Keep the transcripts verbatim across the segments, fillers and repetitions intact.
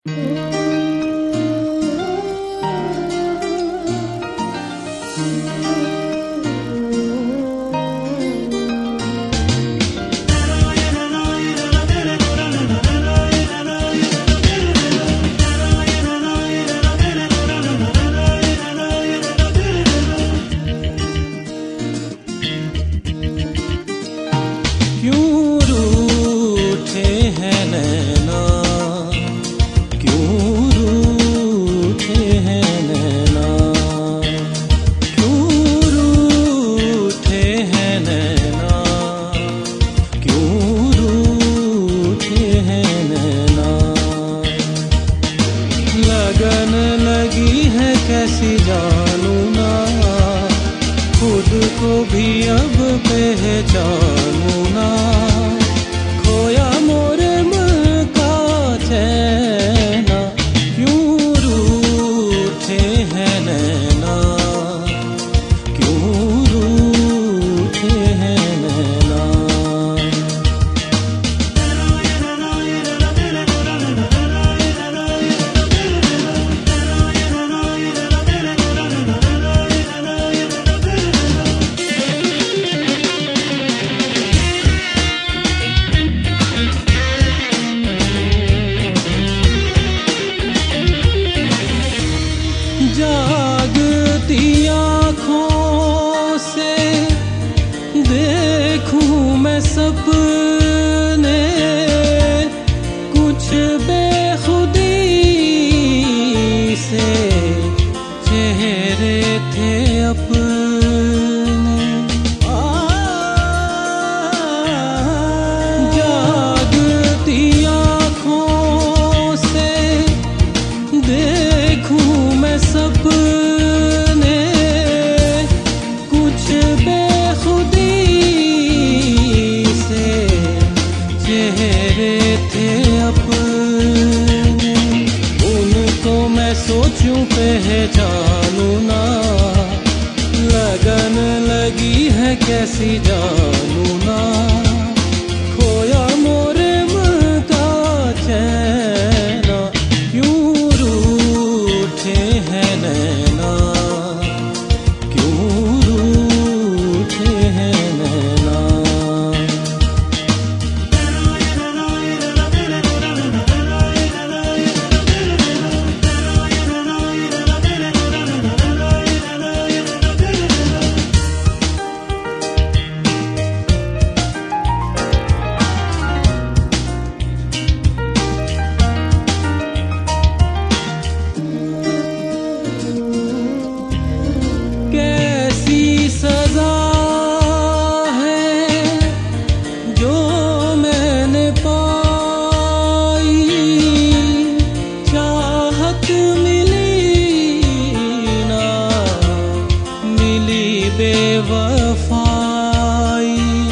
लगन लगी है कैसी जानू ना, खुद को भी अब पहचानू ना। खोया मोरे मन का चैना, क्यों रूठे हैं नैना, क्यों रूठे हैं नैना। जागती आँखों से देखूं मैं सपने, कुछ बेखुदी से चेहरे थे अपने। जागती आँखों से देखूं मैं सपने, कुछ बेखुदी से चेहरे थे अपने। उनको मैं सोचूं पहचानूं ना, लगन लगी है कैसी जानूं ना। खोया मोरे मन का चैना, क्यों रूठे हैं नैना, क्यों रूठे हैं नैना। बेवफाई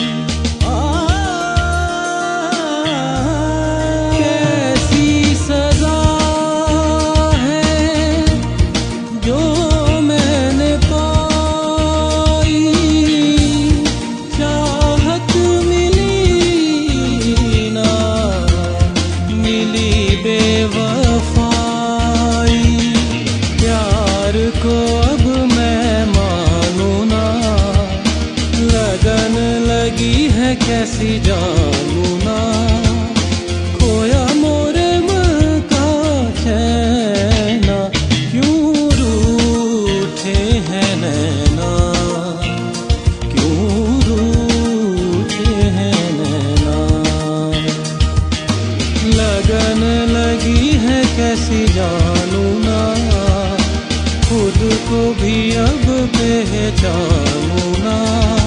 कैसी सजा है जो मैंने पाई। चाहत मिली ना मिली बेवफाई। प्यार को अब मैं मानूं ना, लगन लगी है कैसी जानूं ना। खोया मोरे मन का चैना, क्यों रूठे हैं नैना, क्यों रूठे हैं नैना। लगन लगी है कैसी जानूं ना, खुद को भी अब पहचानूं ना।